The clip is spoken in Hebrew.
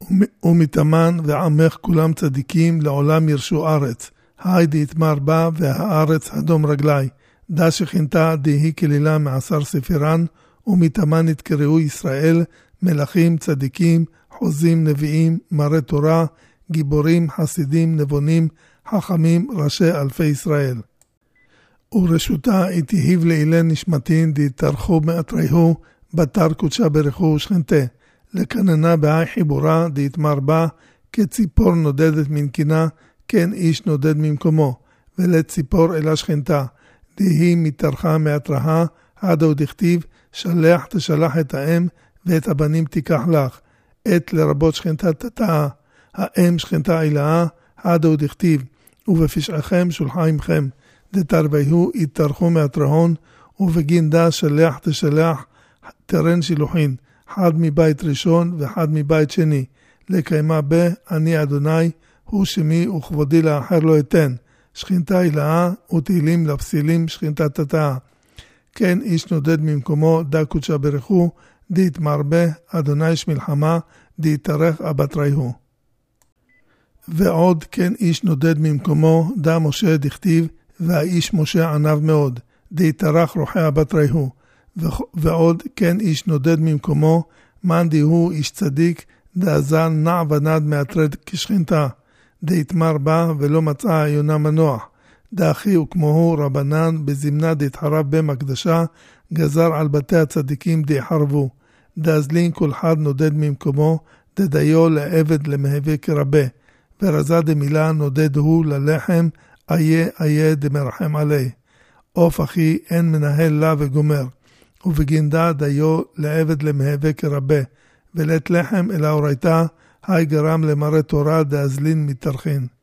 ומתאמן ועמך כולם צדיקים לעולם ירשו ארץ. היי יתמר בה והארץ אדום רגלי. דה שכינתה דהי כלילה מעשר ספירן, ומתאמן יתקראו ישראל, מלכים, צדיקים, חוזים, נביאים, מראה תורה, גיבורים, חסידים, נבונים, חכמים, ראשי אלפי ישראל. ורשותה תהיב לאילן נשמתין דתרחו מאתריהו, בתר קודשה ברכו ושכנתה. לקננה בהי חיבורה דתמר בה, כציפור נודדת מנקינה, כן איש נודד ממקומו, ולציפור אלה שכנתה. דהי מתרחה מאתרहा, עדו דכתיב, שלח תשלח את האם, ואת הבנים תיקח לך. את לרבות שכנתה תתאה, האם שכנתה אילאה, עדו דכתיב, ובפשעכם שולחה עמכם. דתרביהו יתרחו מאתרהון, ובגין דה שלח תשלח תרן שילוחין, אחד מבית ראשון ואחד מבית שני. לקיימה בה, אני אדוני, הוא שמי וכבודי לאחר לא אתן. שכינתה אילאה ותהילים לפסילים שכינתה תתאה. כן איש נודד ממקומו, דה קודשה ברכו, די תמרבה, אדוני יש מלחמה, די תרך אבטריהו. ועוד כן איש נודד ממקומו, דה משה דכתיב, והאיש משה ענב מאוד, די תרך רוחי אבטריהו. ועוד כן איש נודד ממקומו, מן די הוא איש צדיק, דה זן נע ונד מאתרד כשכינתה. די תמר בה ולא מצאה יונה מנוח. דה אחי וכמוהו רבנן בזמנה די תחרב במקדשה, גזר על בתי הצדיקים די חרבו. דה זלין כל חד נודד ממקומו, דה דיו לעבד למהווה כרבה. ורזה דמילה נודד הוא ללחם, איה דמרחם עלי. אוף אחי אין מנהל לה וגומר. ובגינדה דיו לעבד למהווה כרבה. ולת לחם אל האורייתה, היי גרם למראה תורה דאזלין מתארכין.